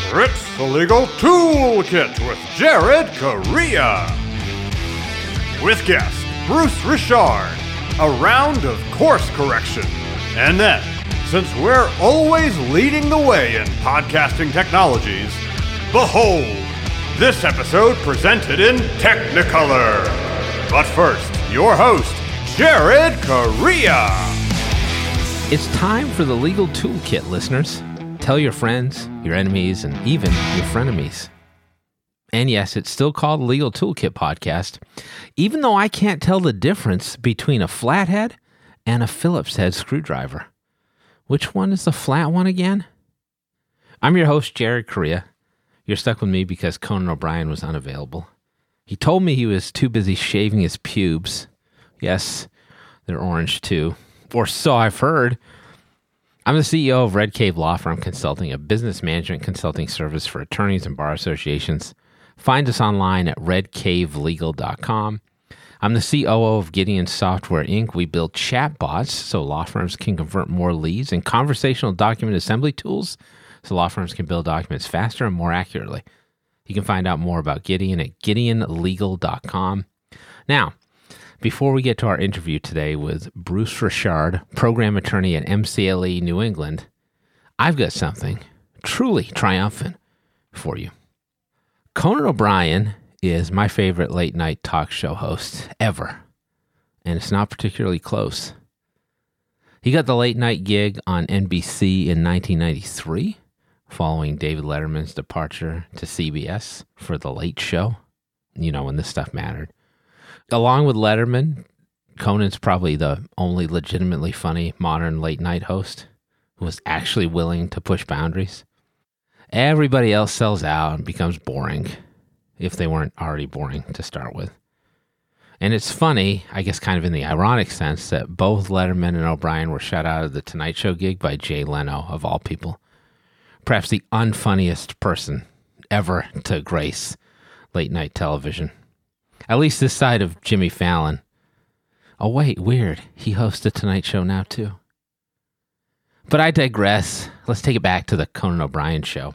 It's the Legal Toolkit with Jared Correa. With guest Bruce Richard, a round of course correction. And then, since we're always leading the way in podcasting technologies, behold, this episode presented in Technicolor. But first, your host, Jared Correa. It's time for the Legal Toolkit, listeners. Tell your friends, your enemies, and even your frenemies. And yes, it's still called the Legal Toolkit Podcast, even though I can't tell the difference between a flathead and a Phillips head screwdriver. Which one is the flat one again? I'm your host, Jared Correa. You're stuck with me because Conan O'Brien was unavailable. He told me he was too busy shaving his pubes. Yes, they're orange too. Or so I've heard. I'm the CEO of Red Cave Law Firm Consulting, a business management consulting service for attorneys and bar associations. Find us online at redcavelegal.com. I'm the COO of Gideon Software, Inc. We build chatbots so law firms can convert more leads and conversational document assembly tools so law firms can build documents faster and more accurately. You can find out more about Gideon at gideonlegal.com. Now, before we get to our interview today with Bruce Richard, program attorney at MCLE New England, I've got something truly triumphant for you. Conan O'Brien is my favorite late night talk show host ever, and it's not particularly close. He got the late night gig on NBC in 1993, following David Letterman's departure to CBS for The Late Show, you know, when this stuff mattered. Along with Letterman, Conan's probably the only legitimately funny modern late night host who was actually willing to push boundaries. Everybody else sells out and becomes boring, if they weren't already boring to start with. And it's funny, I guess kind of in the ironic sense, that both Letterman and O'Brien were shut out of the Tonight Show gig by Jay Leno, of all people. Perhaps the unfunniest person ever to grace late night television. At least this side of Jimmy Fallon. Oh wait, weird. He hosts the Tonight Show now too. But I digress. Let's take it back to the Conan O'Brien show.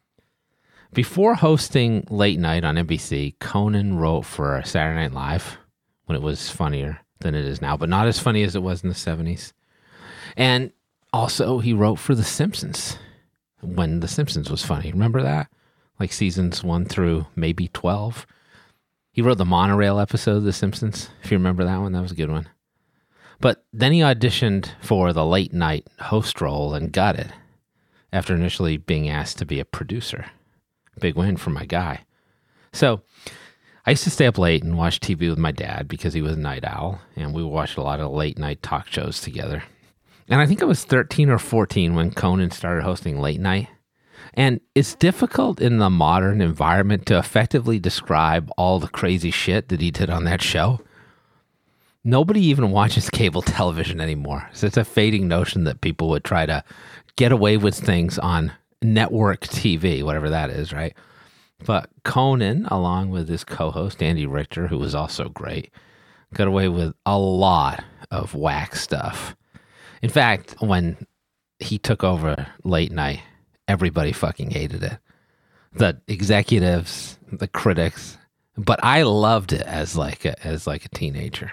Before hosting Late Night on NBC, Conan wrote for Saturday Night Live when it was funnier than it is now, but not as funny as it was in the 70s. And also he wrote for The Simpsons when The Simpsons was funny. Remember that? Like seasons 1 through maybe 12. He wrote the monorail episode of The Simpsons, if you remember that one. That was a good one. But then he auditioned for the late night host role and got it after initially being asked to be a producer. Big win for my guy. So I used to stay up late and watch TV with my dad because he was a night owl, and we watched a lot of late night talk shows together. And I think I was 13 or 14 when Conan started hosting Late Night. And it's difficult in the modern environment to effectively describe all the crazy shit that he did on that show. Nobody even watches cable television anymore. So it's a fading notion that people would try to get away with things on network TV, whatever that is, right? But Conan, along with his co-host Andy Richter, who was also great, got away with a lot of whack stuff. In fact, when he took over Late Night, everybody fucking hated it. The executives, the critics, but I loved it as like a teenager.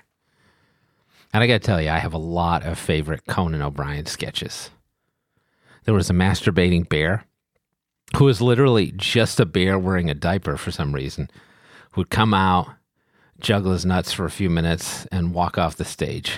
And I got to tell you, I have a lot of favorite Conan O'Brien sketches. There was a masturbating bear who was literally just a bear wearing a diaper for some reason, who would come out, juggle his nuts for a few minutes, and walk off the stage.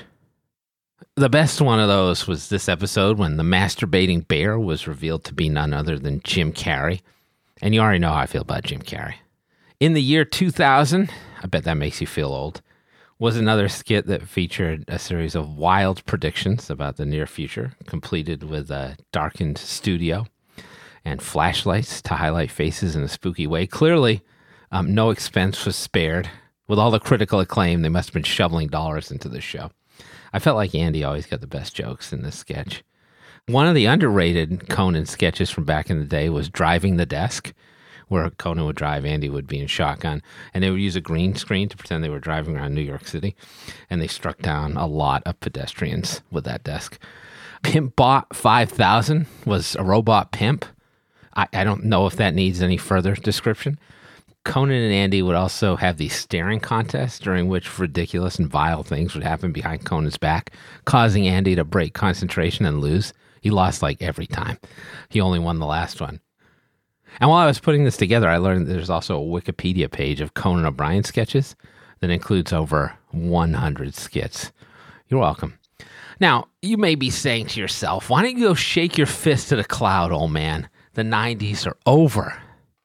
The best one of those was this episode when the masturbating bear was revealed to be none other than Jim Carrey. And you already know how I feel about Jim Carrey. In the year 2000, I bet that makes you feel old, was another skit that featured a series of wild predictions about the near future, completed with a darkened studio and flashlights to highlight faces in a spooky way. Clearly, no expense was spared. With all the critical acclaim, they must have been shoveling dollars into the show. I felt like Andy always got the best jokes in this sketch. One of the underrated Conan sketches from back in the day was Driving the Desk, where Conan would drive, Andy would be in shotgun, and they would use a green screen to pretend they were driving around New York City, and they struck down a lot of pedestrians with that desk. Pimp Bot 5000 was a robot pimp. I don't know if that needs any further description. Conan and Andy would also have these staring contests during which ridiculous and vile things would happen behind Conan's back, causing Andy to break concentration and lose. He lost like every time. He only won the last one. And while I was putting this together, I learned that there's also a Wikipedia page of Conan O'Brien sketches that includes over 100 skits. You're welcome. Now, you may be saying to yourself, why don't you go shake your fist at a cloud, old man? The 90s are over.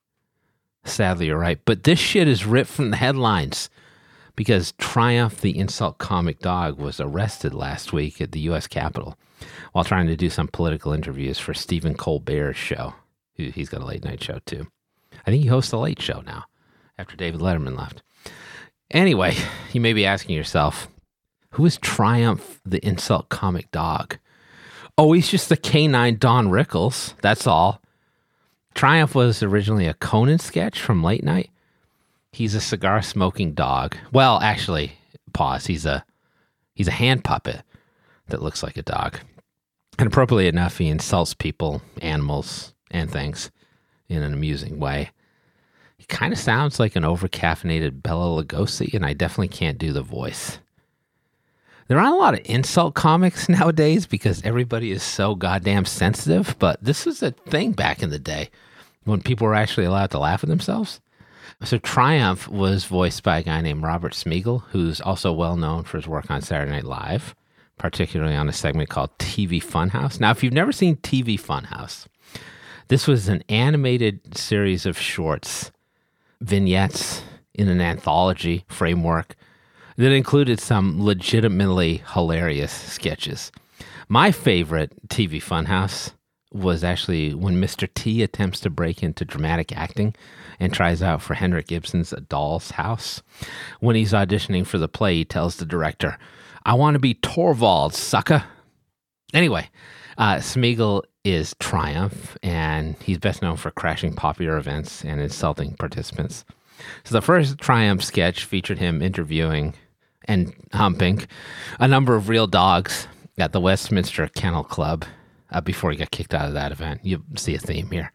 Sadly, you're right. But this shit is ripped from the headlines because Triumph, the insult comic dog, was arrested last week at the U.S. Capitol while trying to do some political interviews for Stephen Colbert's show. He's got a late night show, too. I think he hosts a late show now after David Letterman left. Anyway, you may be asking yourself, who is Triumph, the insult comic dog? Oh, he's just the canine Don Rickles. That's all. Triumph was originally a Conan sketch from Late Night. He's a cigar-smoking dog. Well, actually, pause. He's a hand puppet that looks like a dog. And appropriately enough, he insults people, animals, and things in an amusing way. He kind of sounds like an over-caffeinated Bela Lugosi, and I definitely can't do the voice. There aren't a lot of insult comics nowadays because everybody is so goddamn sensitive, but this was a thing back in the day when people were actually allowed to laugh at themselves. So Triumph was voiced by a guy named Robert Smigel, who's also well known for his work on Saturday Night Live, particularly on a segment called TV Funhouse. Now, if you've never seen TV Funhouse, this was an animated series of shorts, vignettes in an anthology framework that included some legitimately hilarious sketches. My favorite TV Funhouse was actually when Mr. T attempts to break into dramatic acting and tries out for Henrik Ibsen's A Doll's House. When he's auditioning for the play, he tells the director, "I want to be Torvald, sucker." Anyway, Smigel is Triumph, and he's best known for crashing popular events and insulting participants. So the first Triumph sketch featured him interviewing and humping a number of real dogs at the Westminster Kennel Club before he got kicked out of that event. You see a theme here.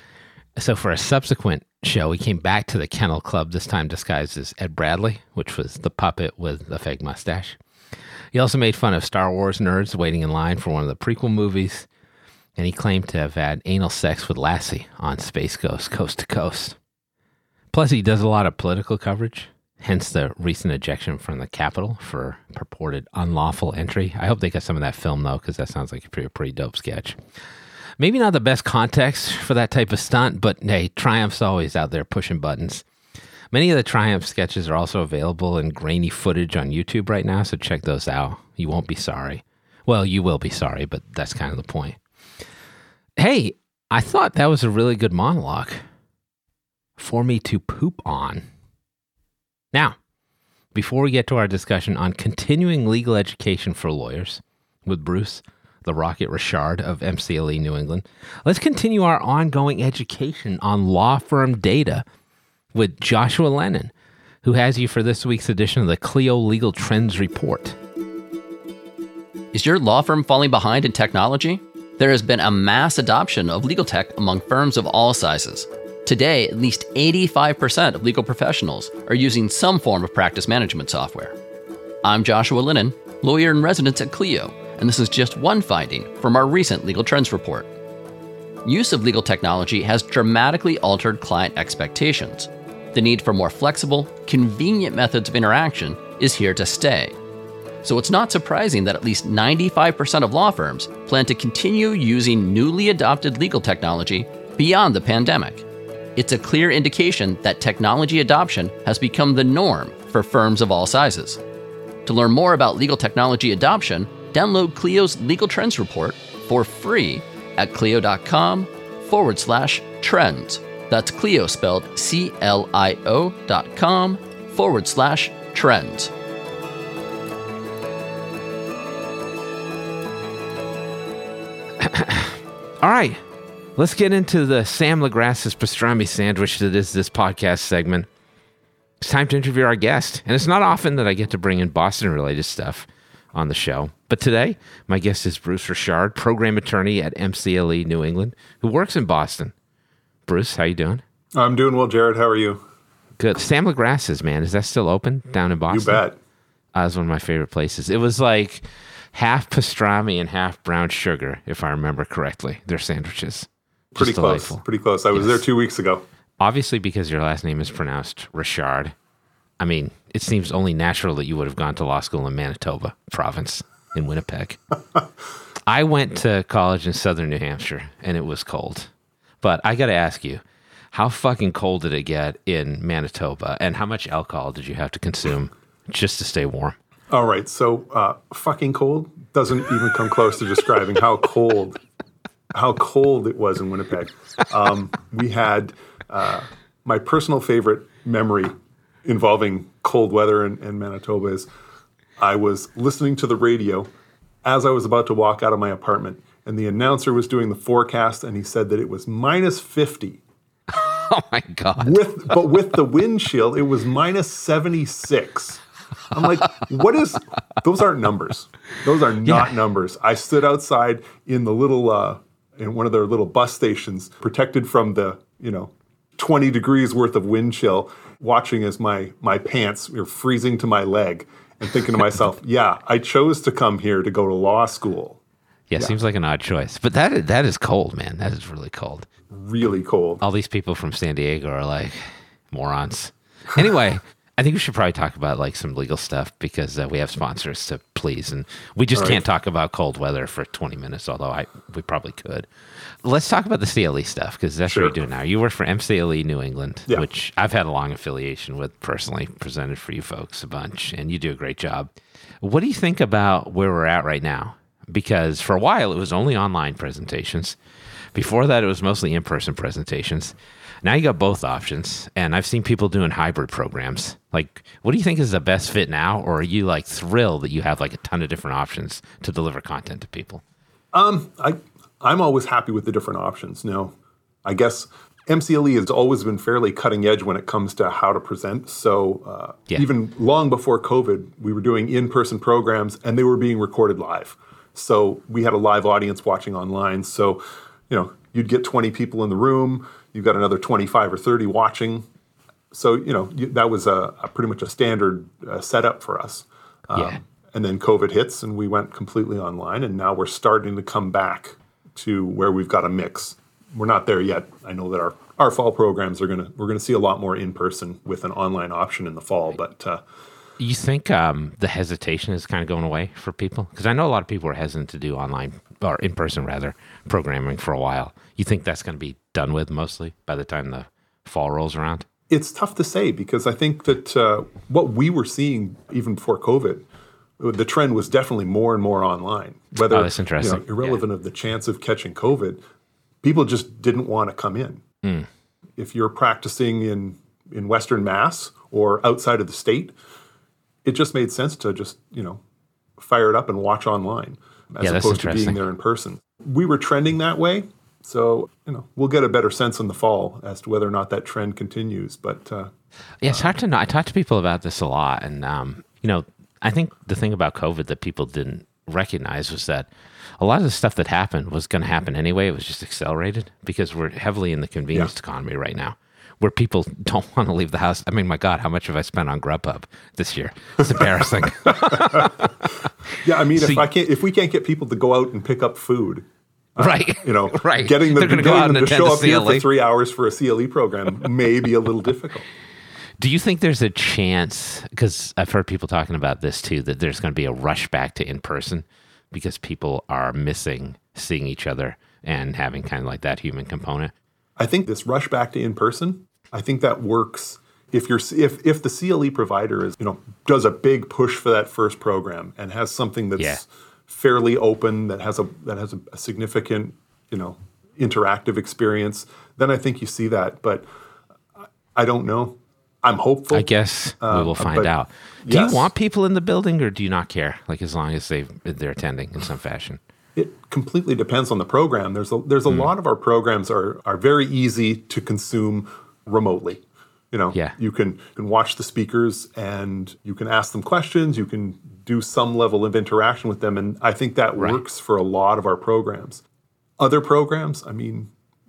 So for a subsequent show, he came back to the Kennel Club, this time disguised as Ed Bradley, which was the puppet with the fake mustache. He also made fun of Star Wars nerds waiting in line for one of the prequel movies, and he claimed to have had anal sex with Lassie on Space Ghost Coast to Coast. Plus, he does a lot of political coverage, hence the recent ejection from the Capitol for purported unlawful entry. I hope they got some of that film, though, because that sounds like a pretty dope sketch. Maybe not the best context for that type of stunt, but hey, Triumph's always out there pushing buttons. Many of the Triumph sketches are also available in grainy footage on YouTube right now, so check those out. You won't be sorry. Well, you will be sorry, but that's kind of the point. Hey, I thought that was a really good monologue for me to poop on. Now, before we get to our discussion on continuing legal education for lawyers with Bruce, the Rocket Richard of MCLE New England, let's continue our ongoing education on law firm data with Joshua Lennon, who has you for this week's edition of the Clio Legal Trends Report. Is your law firm falling behind in technology? There has been a mass adoption of legal tech among firms of all sizes. Today, at least 85% of legal professionals are using some form of practice management software. I'm Joshua Lennon, lawyer in residence at Clio, and this is just one finding from our recent Legal Trends Report. Use of legal technology has dramatically altered client expectations. The need for more flexible, convenient methods of interaction is here to stay. So it's not surprising that at least 95% of law firms plan to continue using newly adopted legal technology beyond the pandemic. It's a clear indication that technology adoption has become the norm for firms of all sizes. To learn more about legal technology adoption, download Clio's Legal Trends Report for free at clio.com/trends. That's Clio spelled CLIO.com/trends. All right, let's get into the Sam LaGrasse's pastrami sandwich that is this podcast segment. It's time to interview our guest, and it's not often that I get to bring in Boston-related stuff on the show. But today, my guest is Bruce Richard, program attorney at MCLE New England, who works in Boston. Bruce, how you doing? I'm doing well, Jared. How are you? Good. Sam LaGrasse's, man. Is that still open down in Boston? You bet. That was one of my favorite places. It was like half pastrami and half brown sugar, if I remember correctly, their sandwiches. Pretty close. Delightful. Pretty close. I was there 2 weeks ago. Obviously, because your last name is pronounced Richard, I mean, it seems only natural that you would have gone to law school in Manitoba province in Winnipeg. I went to college in southern New Hampshire, and it was cold. But I got to ask you, how fucking cold did it get in Manitoba, and how much alcohol did you have to consume just to stay warm? All right. So fucking cold doesn't even come close to describing how cold it was in Winnipeg. We had my personal favorite memory involving cold weather in Manitoba is I was listening to the radio as I was about to walk out of my apartment, and the announcer was doing the forecast, and he said that it was minus 50. Oh, my God. But with the wind chill, it was minus 76. I'm like, what is... Those aren't numbers. Those are not numbers. I stood outside in the little... in one of their little bus stations, protected from the, 20 degrees worth of wind chill, watching as my pants were freezing to my leg and thinking to myself, yeah, I chose to come here to go to law school. Yeah, seems like an odd choice. But that is cold, man. That is really cold. Really cold. All these people from San Diego are like morons. Anyway, I think we should probably talk about like some legal stuff because we have sponsors to please. And we just can't talk about cold weather for 20 minutes, although we probably could. Let's talk about the CLE stuff because that's what you're doing now. You work for MCLE New England, which I've had a long affiliation with personally, presented for you folks a bunch, and you do a great job. What do you think about where we're at right now? Because for a while, it was only online presentations. Before that, it was mostly in-person presentations. Now you got both options, and I've seen people doing hybrid programs. Like, what do you think is the best fit now, or are you like thrilled that you have like a ton of different options to deliver content to people? I'm always happy with the different options. Now, I guess MCLE has always been fairly cutting edge when it comes to how to present. So even long before COVID, we were doing in-person programs, and they were being recorded live. So we had a live audience watching online. So, you'd get 20 people in the room. You've got another 25 or 30 watching. So, that was pretty much a standard setup for us. And then COVID hits and we went completely online. And now we're starting to come back to where we've got a mix. We're not there yet. I know that our fall programs we're going to see a lot more in person with an online option in the fall. But you think the hesitation is kind of going away for people? Because I know a lot of people are hesitant to do online or in person rather programming for a while. You think that's going to be done with mostly by the time the fall rolls around? It's tough to say because I think that what we were seeing even before COVID, the trend was definitely more and more online. Whether that's interesting. Irrelevant of the chance of catching COVID, people just didn't want to come in. If you're practicing in Western Mass or outside of the state, it just made sense to just fire it up and watch online as opposed to being there in person. We were trending that way, so we'll get a better sense in the fall as to whether or not that trend continues. But it's hard to know. I talk to people about this a lot, and I think the thing about COVID that people didn't recognize was that a lot of the stuff that happened was going to happen anyway. It was just accelerated because we're heavily in the convenience economy right now, where people don't want to leave the house. I mean, my God, how much have I spent on Grubhub this year? It's embarrassing. I mean, if we can't get people to go out and pick up food, getting them to show up here for 3 hours for a CLE program may be a little difficult. Do you think there's a chance, because I've heard people talking about this too, that there's going to be a rush back to in-person because people are missing seeing each other and having kind of like that human component? I think this rush back to in-person, I think that works if the CLE provider does a big push for that first program and has something that's fairly open, that has a significant, interactive experience, then I think you see that. But I don't know. I'm hopeful. I guess we will find out. Do you want people in the building or do you not care? Like as long as they're attending in some fashion? It completely depends on the program. There's a lot of our programs are very easy to consume remotely. You can watch the speakers and you can ask them questions. You can do some level of interaction with them. And I think that works for a lot of our programs. Other programs, I mean,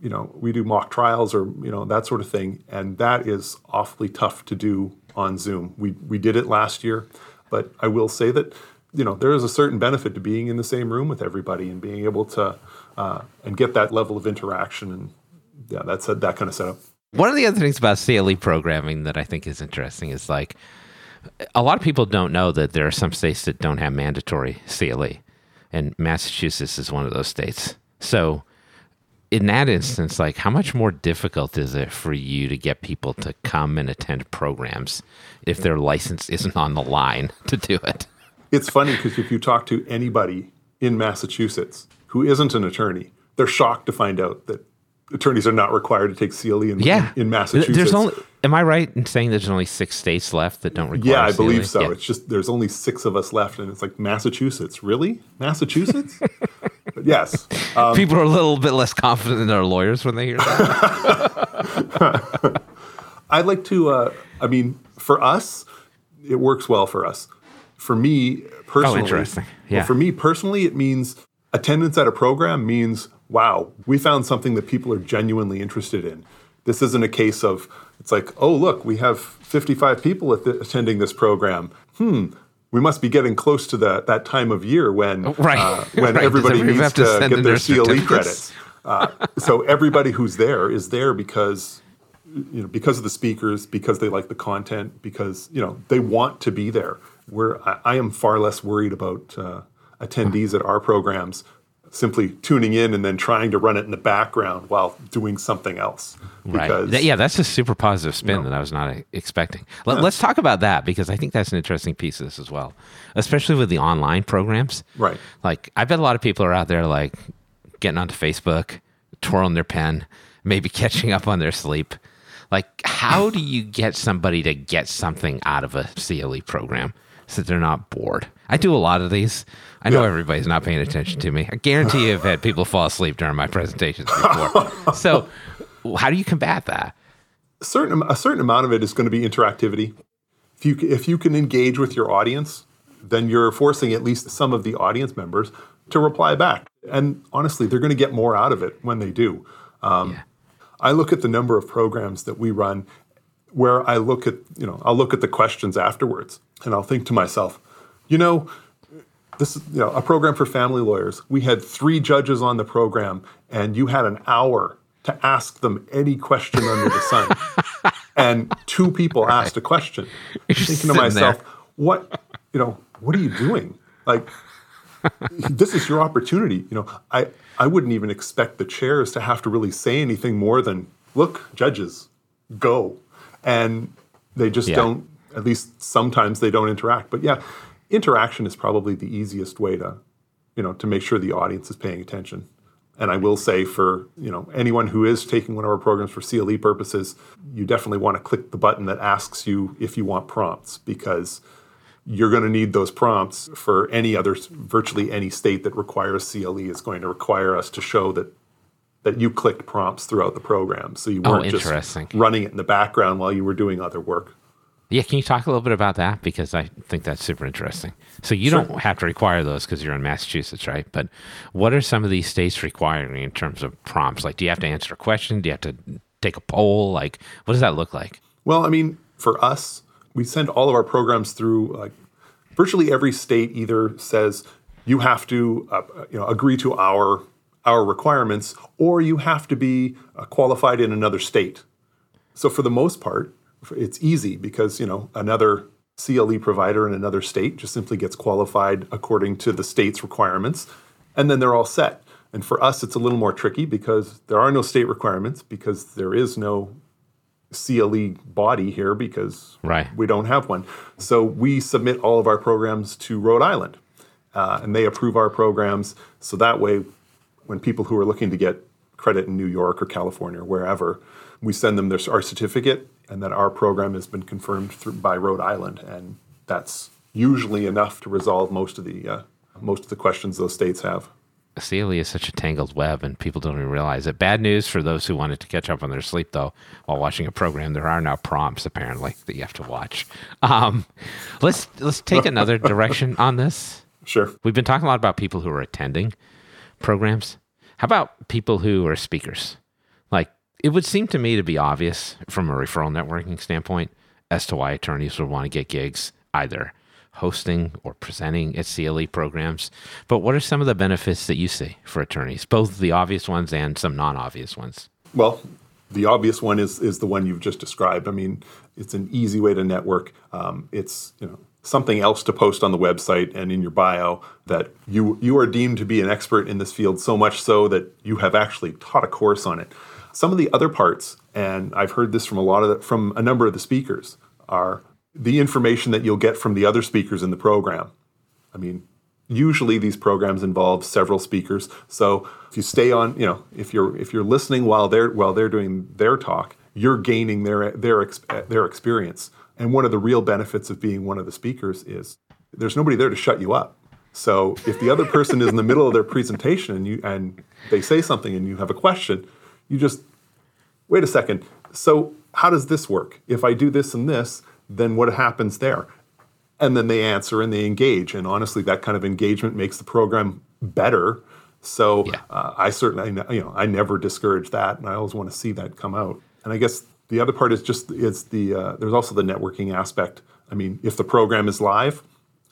we do mock trials or, that sort of thing. And that is awfully tough to do on Zoom. We did it last year, but I will say that, there is a certain benefit to being in the same room with everybody and being able to and get that level of interaction. And yeah, that's that kind of setup. One of the other things about CLE programming that I think is interesting is like a lot of people don't know that there are some states that don't have mandatory CLE, and Massachusetts is one of those states. So in that instance, like how much more difficult is it for you to get people to come and attend programs if their license isn't on the line to do it? It's funny because if you talk to anybody in Massachusetts who isn't an attorney, they're shocked to find out that attorneys are not required to take CLE in Massachusetts. Am I right in saying there's only 6 states left that don't require CLE? Yeah, I believe so. Yeah. It's just there's only 6 of us left, and it's like, Massachusetts? Really? Massachusetts? But yes. People are a little bit less confident in their lawyers when they hear that. I'd like to, for us, it works well for us. For me personally, interesting. Yeah. Well, for me personally, it means attendance at a program means, wow, we found something that people are genuinely interested in. This isn't a case of, it's like, oh, look, we have 55 people attending this program. We must be getting close to that time of year when everybody needs to get their CLE credits. So everybody who's there is there because of the speakers, because they like the content, because they want to be there. I am far less worried about attendees at our programs simply tuning in and then trying to run it in the background while doing something else. Right. Yeah, that's a super positive spin that I was not expecting. Let's talk about that, because I think that's an interesting piece of this as well, especially with the online programs. Right. Like, I bet a lot of people are out there like getting onto Facebook, twirling their pen, maybe catching up on their sleep. Like, how do you get somebody to get something out of a CLE program so that they're not bored? I do a lot of these. I know everybody's not paying attention to me. I guarantee you I've had people fall asleep during my presentations before. So how do you combat that? A certain amount of it is going to be interactivity. If you can engage with your audience, then you're forcing at least some of the audience members to reply back. And honestly, they're going to get more out of it when they do. I look at the number of programs that we run where I'll look at the questions afterwards, and I'll think to myself, this is a program for family lawyers. We had 3 judges on the program, and you had an hour to ask them any question under the sun. And 2 people asked a question. You're thinking to myself, what are you doing? Like, this is your opportunity. I wouldn't even expect the chairs to have to really say anything more than, look, judges, go. And they just don't, at least sometimes they don't interact. But interaction is probably the easiest way to make sure the audience is paying attention. And I will say for, anyone who is taking one of our programs for CLE purposes, you definitely want to click the button that asks you if you want prompts, because you're going to need those prompts for virtually any state that requires CLE is going to require us to show that you clicked prompts throughout the program. So you weren't just running it in the background while you were doing other work. Yeah, can you talk a little bit about that? Because I think that's super interesting. So you don't have to require those because you're in Massachusetts, right? But what are some of these states requiring in terms of prompts? Like, do you have to answer a question? Do you have to take a poll? Like, what does that look like? Well, for us, we send all of our programs through, virtually every state either says you have to agree to our requirements, or you have to be qualified in another state. So for the most part, it's easy because, another CLE provider in another state just simply gets qualified according to the state's requirements, and then they're all set. And for us, it's a little more tricky because there are no state requirements, because there is no CLE body here, because we don't have one. So we submit all of our programs to Rhode Island, and they approve our programs. So that way, when people who are looking to get credit in New York or California or wherever, we send them our certificate, and that our program has been confirmed by Rhode Island, and that's usually enough to resolve most of the questions those states have. CLE is such a tangled web, and people don't even realize it. Bad news for those who wanted to catch up on their sleep, though, while watching a program. There are now prompts, apparently, that you have to watch. Let's take another direction on this. Sure. We've been talking a lot about people who are attending programs. How about people who are speakers? Like, it would seem to me to be obvious from a referral networking standpoint as to why attorneys would want to get gigs, either hosting or presenting at CLE programs. But what are some of the benefits that you see for attorneys, both the obvious ones and some non-obvious ones? Well, the obvious one is the one you've just described. I mean, it's an easy way to network. It's something else to post on the website and in your bio that you are deemed to be an expert in this field, so much so that you have actually taught a course on it. Some of the other parts, and I've heard this from from a number of the speakers, are the information that you'll get from the other speakers in the program. I mean, usually these programs involve several speakers, so if you stay on, if you're listening while they're doing their talk, you're gaining their experience. And one of the real benefits of being one of the speakers is there's nobody there to shut you up. So if the other person is in the middle of their presentation and they say something and you have a question, you just wait a second. So how does this work? If I do this and this, then what happens there? And then they answer and they engage. And honestly, that kind of engagement makes the program better. So I certainly, I never discourage that. And I always want to see that come out. And I guess the other part is there's also the networking aspect. I mean, if the program is live,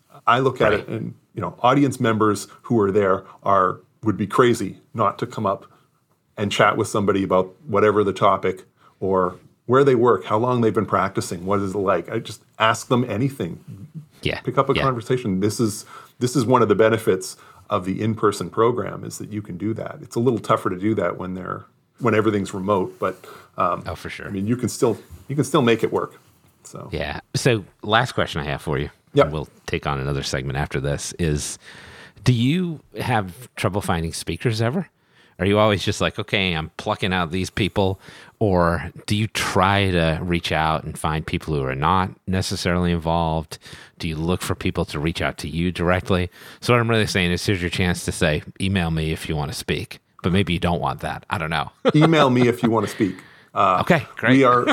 I look at it and, audience members who are there would be crazy not to come up and chat with somebody about whatever the topic or where they work, how long they've been practicing, what is it like. I just ask them anything. Yeah. Pick up a conversation. This is one of the benefits of the in-person program is that you can do that. It's a little tougher to do that when everything's remote, but for sure. I mean, you can still make it work. So yeah. So last question I have for you. Yep. And we'll take on another segment after this is, do you have trouble finding speakers ever? Are you always just like, okay, I'm plucking out these people? Or do you try to reach out and find people who are not necessarily involved? Do you look for people to reach out to you directly? So what I'm really saying is, here's your chance to say, email me if you want to speak. But maybe you don't want that. I don't know. Email me if you want to speak. Okay, great. We are,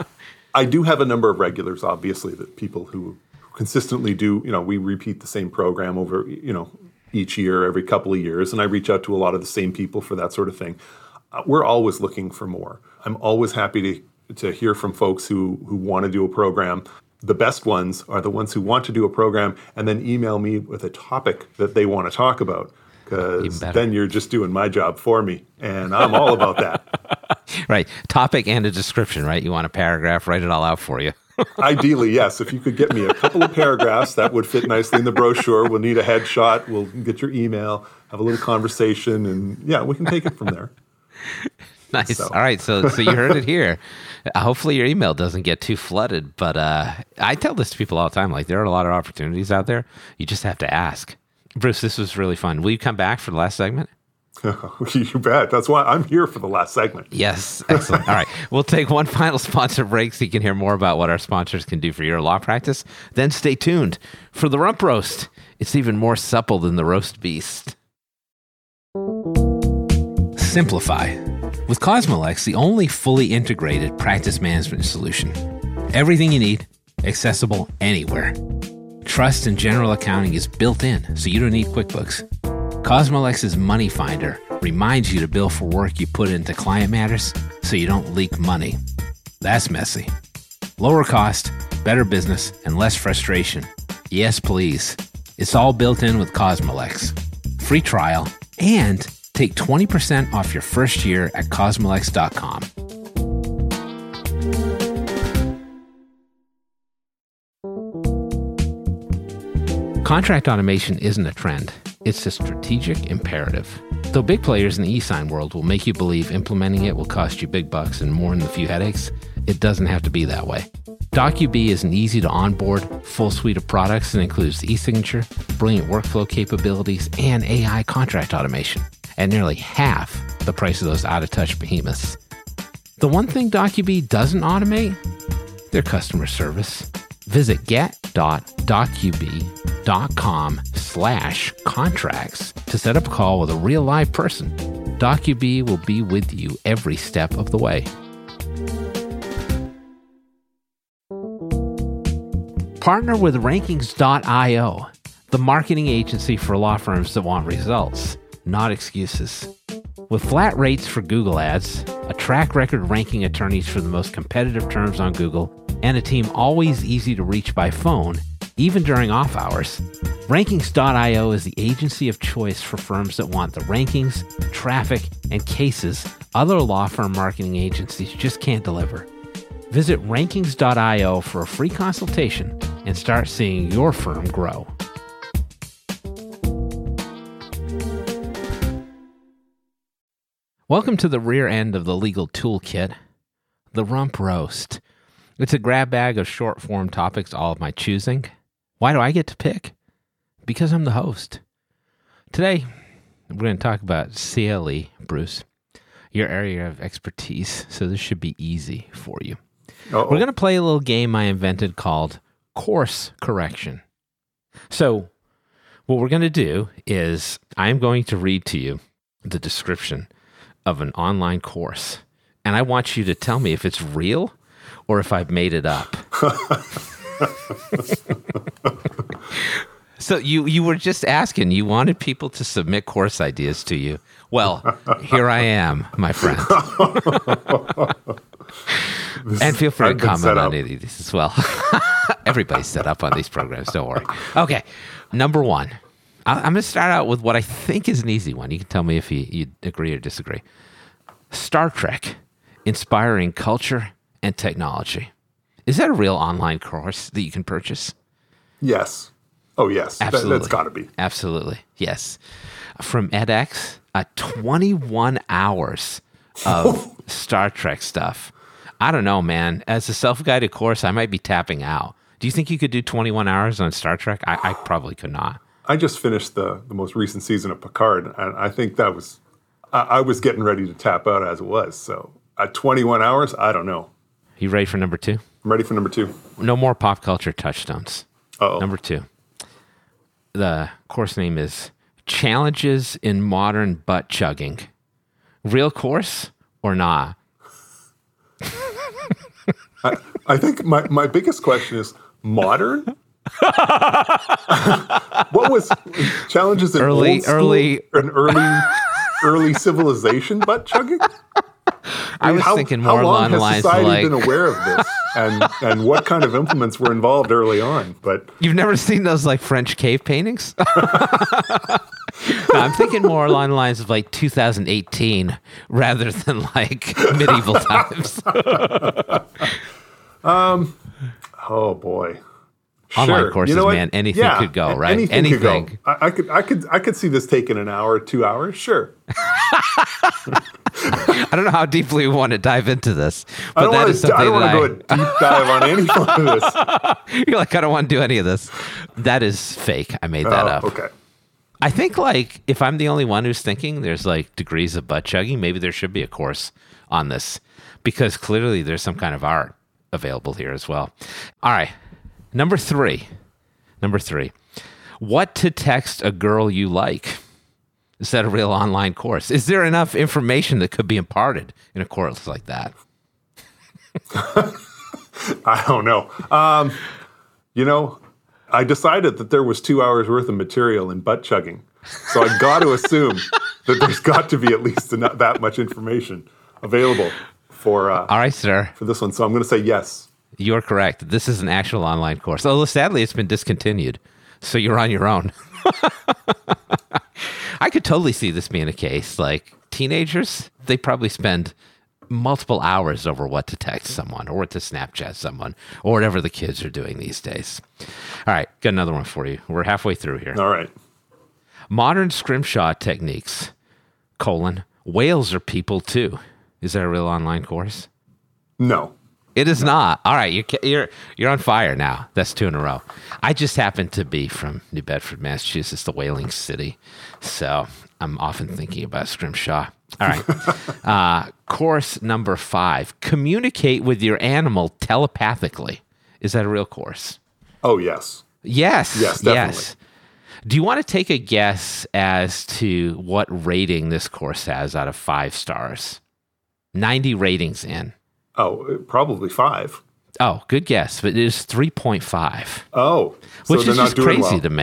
I do have a number of regulars, obviously, that people who consistently do, we repeat the same program over, each year, every couple of years, and I reach out to a lot of the same people for that sort of thing. We're always looking for more. I'm always happy to hear from folks who want to do a program. The best ones are the ones who want to do a program and then email me with a topic that they want to talk about, because then you're just doing my job for me, and I'm all about that. Right. Topic and a description, right? You want a paragraph, write it all out for you. Ideally, yes. If you could get me a couple of paragraphs, that would fit nicely in the brochure. We'll need a headshot. We'll get your email, have a little conversation, and we can take it from there. Nice. So. All right. So you heard it here. Hopefully your email doesn't get too flooded. But I tell this to people all the time. Like, there are a lot of opportunities out there. You just have to ask. Bruce, this was really fun. Will you come back for the last segment? You bet. That's why I'm here for the last segment. Yes. Excellent. All right. We'll take one final sponsor break so you can hear more about what our sponsors can do for your law practice. Then stay tuned for the Rump Roast. It's even more supple than the roast beast. Simplify. With Cosmolex, the only fully integrated practice management solution. Everything you need, accessible anywhere. Trust and general accounting is built in, so you don't need QuickBooks. Cosmolex's Money Finder reminds you to bill for work you put into client matters so you don't leak money. That's messy. Lower cost, better business, and less frustration. Yes, please. It's all built in with Cosmolex. Free trial and take 20% off your first year at cosmolex.com. Contract automation isn't a trend. It's a strategic imperative. Though big players in the e-sign world will make you believe implementing it will cost you big bucks and more than a few headaches, it doesn't have to be that way. DocuB is an easy-to-onboard, full suite of products that includes e-signature, brilliant workflow capabilities, and AI contract automation at nearly half the price of those out-of-touch behemoths. The one thing DocuB doesn't automate? Their customer service. Visit get.docub.com/contracts to set up a call with a real live person. DocuB will be with you every step of the way. Partner with Rankings.io, the marketing agency for law firms that want results, not excuses. With flat rates for Google Ads, a track record ranking attorneys for the most competitive terms on Google, and a team always easy to reach by phone, even during off hours. Rankings.io is the agency of choice for firms that want the rankings, traffic, and cases other law firm marketing agencies just can't deliver. Visit Rankings.io for a free consultation and start seeing your firm grow. Welcome to the rear end of the legal toolkit, the Rump Roast. It's a grab bag of short-form topics all of my choosing. Why do I get to pick? Because I'm the host. Today, we're going to talk about CLE, Bruce, your area of expertise, so this should be easy for you. Uh-oh. We're going to play a little game I invented called Course Correction. So, what we're going to do is I'm going to read to you the description of an online course, and I want you to tell me if it's real or if I've made it up. So you were just asking, you wanted people to submit course ideas to you. Well, here I am, my friend. And feel free to comment on any of these as well. Everybody's set up on these programs, don't worry. Okay, number one. I'm going to start out with what I think is an easy one. You can tell me if you agree or disagree. Star Trek, Inspiring Culture and Technology. Is that a real online course that you can purchase? Yes. Oh, yes. Absolutely. That's got to be. Absolutely. Yes. From edX, 21 hours of Star Trek stuff. I don't know, man. As a self-guided course, I might be tapping out. Do you think you could do 21 hours on Star Trek? I probably could not. I just finished the most recent season of Picard, and I think that was, I was getting ready to tap out as it was. So at 21 hours, I don't know. You ready for number two? I'm ready for number two. No more pop culture touchstones. Uh-oh. Number two. The course name is Challenges in Modern Butt Chugging. Real course or not? I think my biggest question is modern? What was challenges in old school and early civilization butt chugging? I was thinking more along the lines of how long like... has society been aware of this, and what kind of implements were involved early on? But you've never seen those like French cave paintings? No, I'm thinking more along the lines of like 2018 rather than like medieval times. Oh boy. Online sure. courses, man, anything could go, right? Anything. Could go. I could see this taking an hour, 2 hours, sure. I don't know how deeply we want to dive into this, but that is something I don't want to go a deep dive on any of this. You're like, I don't want to do any of this. That is fake. I made that up. Okay. I think like if I'm the only one who's thinking there's like degrees of butt chugging, maybe there should be a course on this because clearly there's some kind of art available here as well. All right. Number three. What to text a girl you like. Is that a real online course? Is there enough information that could be imparted in a course like that? I don't know. I decided that there was 2 hours worth of material in butt chugging. So I got to assume that there's got to be at least that much information available for all right, sir. For this one. So I'm going to say yes. You're correct. This is an actual online course. Although sadly, it's been discontinued. So you're on your own. I could totally see this being a case. Like teenagers, they probably spend multiple hours over what to text someone or what to Snapchat someone or whatever the kids are doing these days. All right, got another one for you. We're halfway through here. All right. Modern scrimshaw techniques, whales are people too. Is that a real online course? No. It is not. All right, you're on fire now. That's 2 in a row. I just happen to be from New Bedford, Massachusetts, the whaling city. So I'm often thinking about scrimshaw. All right. Course number 5. Communicate with your animal telepathically. Is that a real course? Oh, yes. Yes. Yes, definitely. Yes. Do you want to take a guess as to what rating this course has out of 5 stars? 90 ratings in. Oh, probably 5. Oh, good guess, but it is 3.5. Oh, which is just crazy to me.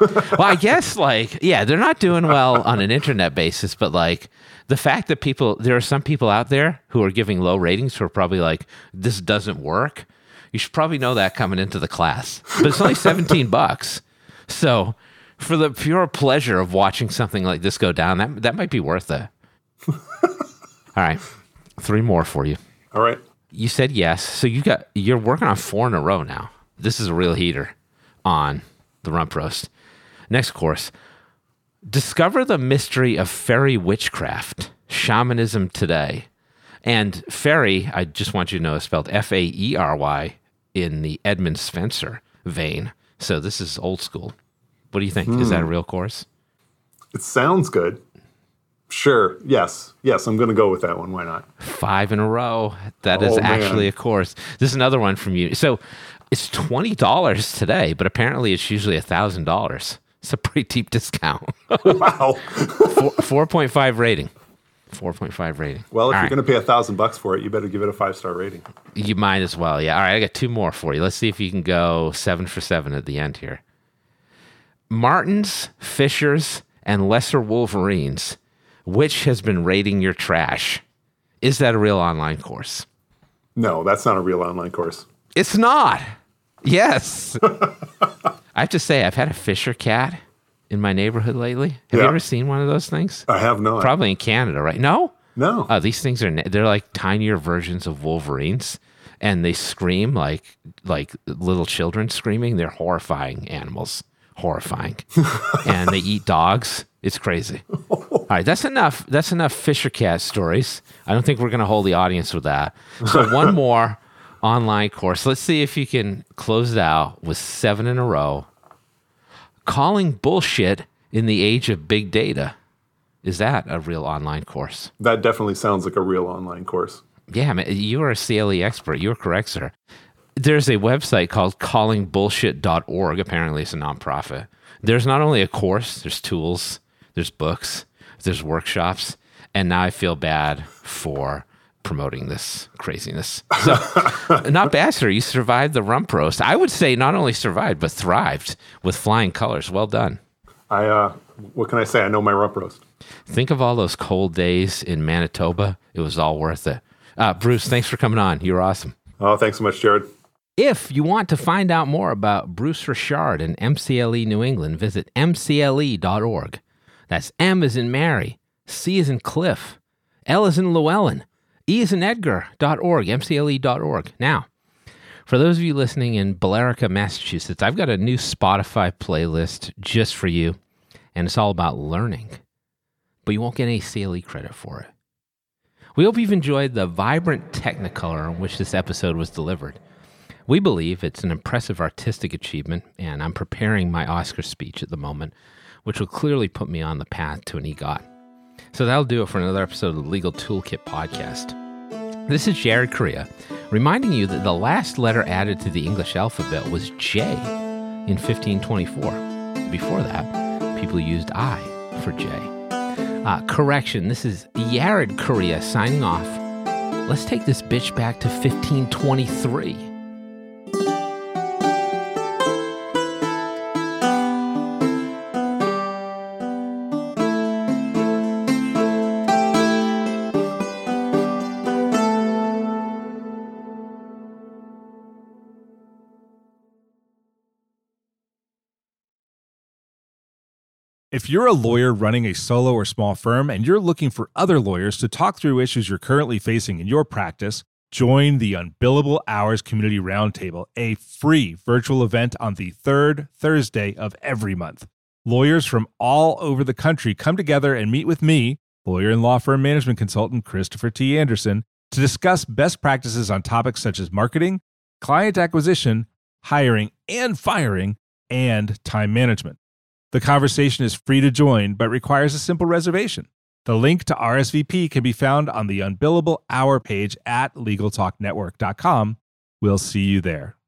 Well, I guess they're not doing well on an internet basis, but the fact that there are some people out there who are giving low ratings who are probably like, this doesn't work. You should probably know that coming into the class, but it's only $17. So for the pure pleasure of watching something like this go down, that might be worth it. All right. 3 more for you. All right. You said yes. So you're working on 4 in a row now. This is a real heater on the Rump Roast. Next course. Discover the mystery of fairy witchcraft, shamanism today. And fairy, I just want you to know, is spelled F-A-E-R-Y in the Edmund Spencer vein. So this is old school. What do you think? Is that a real course? It sounds good. Sure. Yes, I'm going to go with that one. Why not? 5 in a row. That is actually a course. This is another one from you. So it's $20 today, but apparently it's usually $1,000. It's a pretty deep discount. Wow. 4.5 rating. 4.5 rating. Well, if you're going to pay $1,000 for it, you better give it a 5-star rating. You might as well. Yeah. All right. I got 2 more for you. Let's see if you can go 7 for 7 at the end here. Martins, Fishers, and Lesser Wolverines. Which has been rating your trash? Is that a real online course? No, that's not a real online course. It's not. Yes. I have to say, I've had a Fisher cat in my neighborhood lately. Have you ever seen one of those things? I have not. Probably in Canada, right? No? No. Oh, these things they're like tinier versions of Wolverines, and they scream like little children screaming. They're horrifying animals. Horrifying. And they eat dogs. It's crazy. All right, that's enough. That's enough Fisher cat stories. I don't think we're going to hold the audience with that. So one more online course. Let's see if you can close it out with 7 in a row. Calling bullshit in the age of big data. Is that a real online course? That definitely sounds like a real online course. Yeah, man, you are a CLE expert. You're correct, sir. There's a website called callingbullshit.org. Apparently, it's a nonprofit. There's not only a course, there's tools, there's books, there's workshops, and now I feel bad for promoting this craziness. So, not bad, sir. You survived the Rump Roast. I would say not only survived, but thrived with flying colors. Well done. What can I say? I know my Rump Roast. Think of all those cold days in Manitoba. It was all worth it. Bruce, thanks for coming on. You were awesome. Oh, thanks so much, Jared. If you want to find out more about Bruce Richard and MCLE New England, visit mcle.org. That's M as in Mary, C as in Cliff, L as in Llewellyn, E as in Edgar.org, mcle.org. Now, for those of you listening in Billerica, Massachusetts, I've got a new Spotify playlist just for you, and it's all about learning. But you won't get any CLE credit for it. We hope you've enjoyed the vibrant Technicolor in which this episode was delivered. We believe it's an impressive artistic achievement, and I'm preparing my Oscar speech at the moment, which will clearly put me on the path to an EGOT. So that'll do it for another episode of the Legal Toolkit podcast. This is Jared Correa, reminding you that the last letter added to the English alphabet was J in 1524. Before that, people used I for J. Correction, this is Jared Correa signing off. Let's take this bitch back to 1523. If you're a lawyer running a solo or small firm and you're looking for other lawyers to talk through issues you're currently facing in your practice, join the Unbillable Hours Community Roundtable, a free virtual event on the third Thursday of every month. Lawyers from all over the country come together and meet with me, lawyer and law firm management consultant Christopher T. Anderson, to discuss best practices on topics such as marketing, client acquisition, hiring and firing, and time management. The conversation is free to join, but requires a simple reservation. The link to RSVP can be found on the Unbillable Hour page at LegalTalkNetwork.com. We'll see you there.